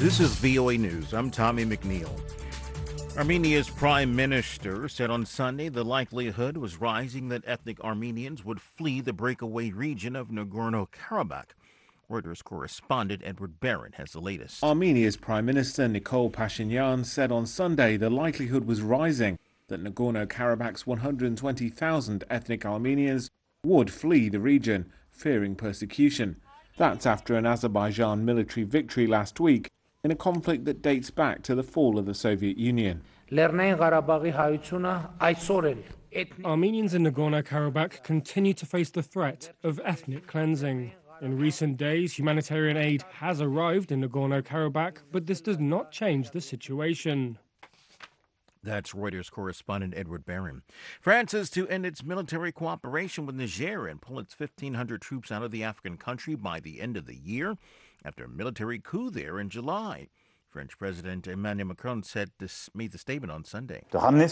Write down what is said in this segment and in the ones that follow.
This is VOA News. I'm Tommy McNeil. Armenia's prime minister said on Sunday the likelihood was rising that ethnic Armenians would flee the breakaway region of Nagorno-Karabakh. Reuters correspondent Edward Barron has the latest. Armenia's Prime Minister Nikol Pashinyan said on Sunday the likelihood was rising that Nagorno-Karabakh's 120,000 ethnic Armenians would flee the region, fearing persecution. That's after an Azerbaijan military victory last week in a conflict that dates back to the fall of the Soviet Union. Armenians in Nagorno-Karabakh continue to face the threat of ethnic cleansing. In recent days, humanitarian aid has arrived in Nagorno-Karabakh, but this does not change the situation. That's Reuters correspondent Edward Barron. France is to end its military cooperation with Niger and pull its 1,500 troops out of the African country by the end of the year after a military coup there in July. French President Emmanuel Macron made the statement on Sunday.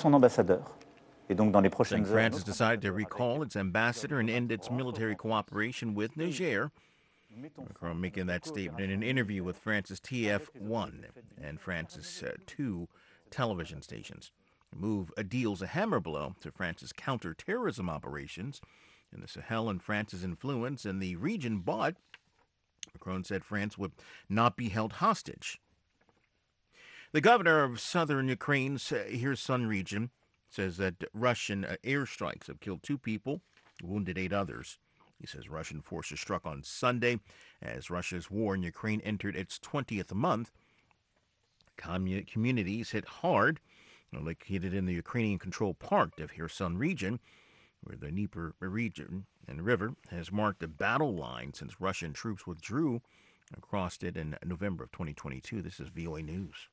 France has decided to recall its ambassador and end its military cooperation with Niger. Macron making that statement in an interview with France's TF1 and France's 2 television stations. The move deals a hammer blow to France's counter-terrorism operations in the Sahel and France's influence in the region, but Macron said France would not be held hostage. The governor of southern Ukraine's Kherson region says that Russian airstrikes have killed 2 people, wounded 8 others. He says Russian forces struck on Sunday as Russia's war in Ukraine entered its 20th month. Communities hit hard, located in the Ukrainian-controlled part of Kherson region, where the Dnieper region and river has marked the battle line since Russian troops withdrew and crossed it in November of 2022. This is VOA News.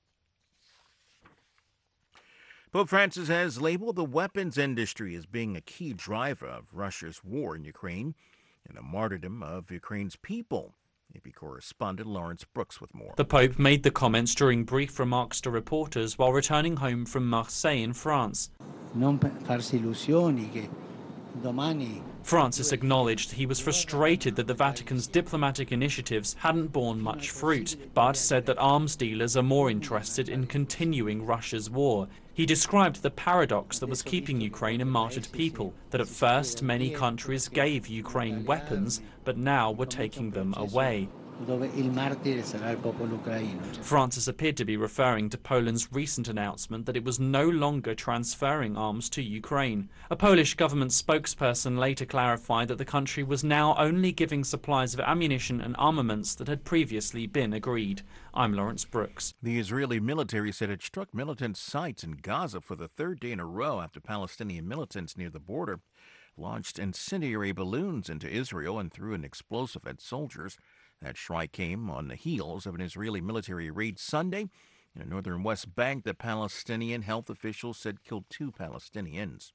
Pope Francis has labeled the weapons industry as being a key driver of Russia's war in Ukraine and a martyrdom of Ukraine's people. AP correspondent Lawrence Brooks with more. The Pope made the comments during brief remarks to reporters while returning home from Marseille in France. Francis acknowledged he was frustrated that the Vatican's diplomatic initiatives hadn't borne much fruit, but said that arms dealers are more interested in continuing Russia's war. He described the paradox that was keeping Ukraine a martyred people, that at first many countries gave Ukraine weapons, but now were taking them away. Francis appeared to be referring to Poland's recent announcement that it was no longer transferring arms to Ukraine. A Polish government spokesperson later clarified that the country was now only giving supplies of ammunition and armaments that had previously been agreed. I'm Lawrence Brooks. The Israeli military said it struck militant sites in Gaza for the 3rd day in a row after Palestinian militants near the border launched incendiary balloons into Israel and threw an explosive at soldiers. That strike came on the heels of an Israeli military raid Sunday in the northern West Bank that Palestinian health officials said killed 2 Palestinians.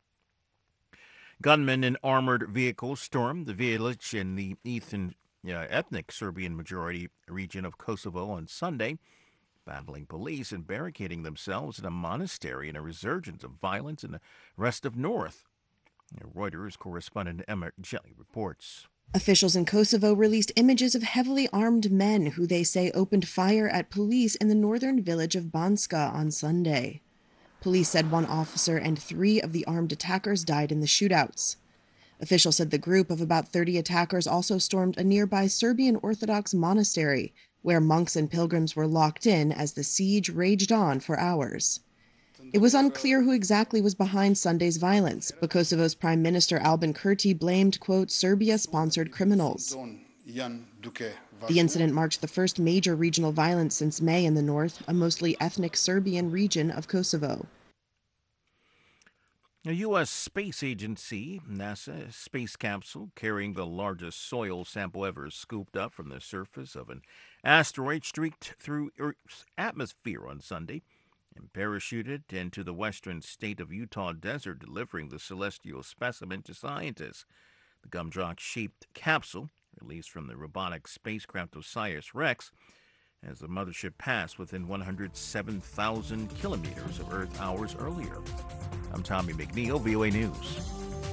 Gunmen in armored vehicles stormed the village in the ethnic Serbian majority region of Kosovo on Sunday, battling police and barricading themselves in a monastery in a resurgence of violence in the rest of North. Reuters correspondent Emma Jelly reports. Officials in Kosovo released images of heavily armed men who they say opened fire at police in the northern village of Banska on Sunday. Police said 1 officer and 3 of the armed attackers died in the shootouts. Officials said the group of about 30 attackers also stormed a nearby Serbian Orthodox monastery, where monks and pilgrims were locked in as the siege raged on for hours. It was unclear who exactly was behind Sunday's violence, but Kosovo's Prime Minister Albin Kurti blamed, quote, Serbia-sponsored criminals. The incident marked the first major regional violence since May in the north, a mostly ethnic Serbian region of Kosovo. The U.S. Space Agency, NASA, space capsule carrying the largest soil sample ever scooped up from the surface of an asteroid streaked through Earth's atmosphere on Sunday and parachuted into the western state of Utah desert, delivering the celestial specimen to scientists. The gumdrop-shaped capsule, released from the robotic spacecraft OSIRIS-REx, as the mothership passed within 107,000 kilometers of Earth hours earlier. I'm Tommy McNeil, VOA News.